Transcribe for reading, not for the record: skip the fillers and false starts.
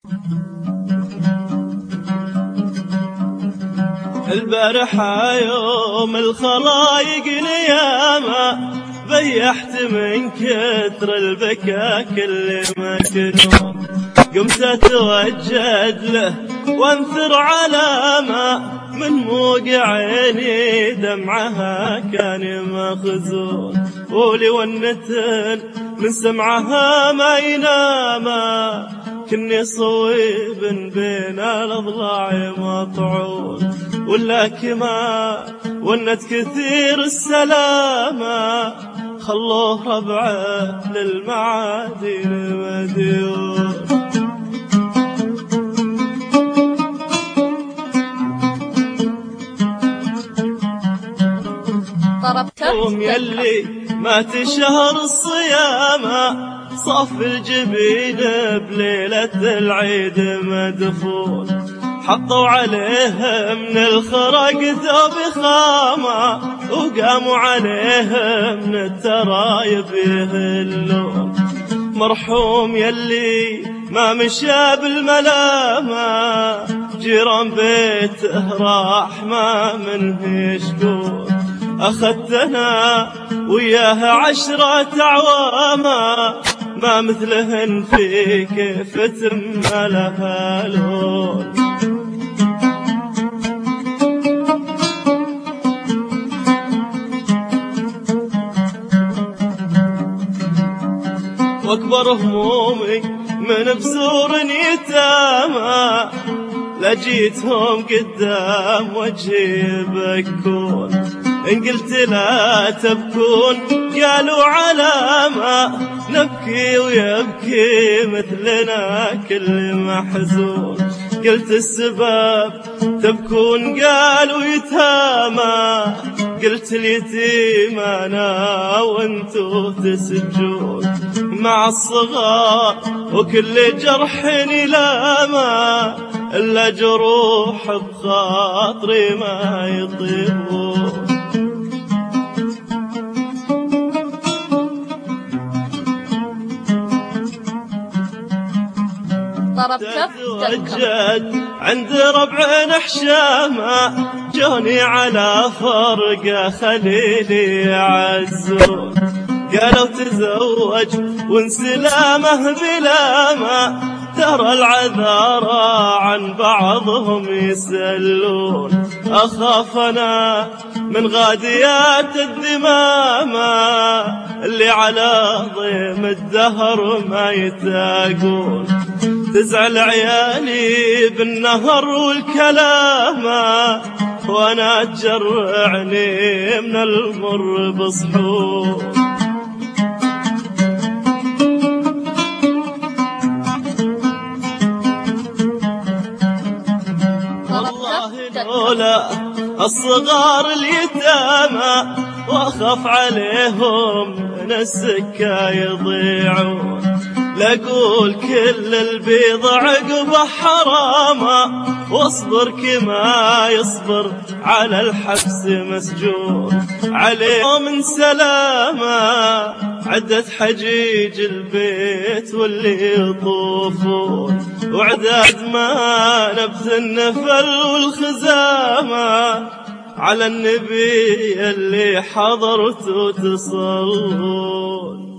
البارحة يوم الخلايق نيامة بيحت من كثر البكا كل مكنون، قمت اتوجد له وانثر علامة من موقع عيني دمعها كان مخزون، ولونة من سمعها ما يناما كني صويب بين الاضلاع مطعون، ولا كما ونت كثير السلامة خلوه ربعه للمعادن مديون. قوم يلي ما تشهر الصيامة صف الجبين بليلة العيد مدفون، حطوا عليه من الخرق ثوب خامة وقاموا عليه من الترايب يهلون، مرحوم يلي ما مشى بالملامة جيران بيته راح ما منه يشكون، أخذتنا وياها 10 أعواما ما مثلهن في كيفة ما لها لون. واكبر همومي من بزور يتامى لجيتهم قدام وجهي يبكون، إن قلت لا تبكون قالوا علامة نبكي ويبكي مثلنا كل محزون، قلت السبب تبكون قالوا يتامى قلت اليتيم أنا وانتو تسجون، مع الصغار وكل جرح نلاما إلا جروح بخاطري ما يطيبون. تتوجد عند ربعنا حشامة جوني على فرقة خليلي يعزون، قالوا تزوج وانسلامه بلامة ترى العذارى عن بعضهم يسلون، أخاف أنا من غاديات الذمامة اللي على ضيم الدهر ما يتاقون، تزعل عيالي بالنهر والكلامة وانا تجرعني من المر بصحون. والله لولا الصغار اليتامى واخاف عليهم من السكة يضيعون، لأقول كل البيض عقبه حرامة واصبر كما يصبر على الحبس مسجون، عليه من سلامة عدت حجيج البيت واللي يطوفون، وعداد ما نبث النفل والخزامة على النبي اللي حضرت تصلون.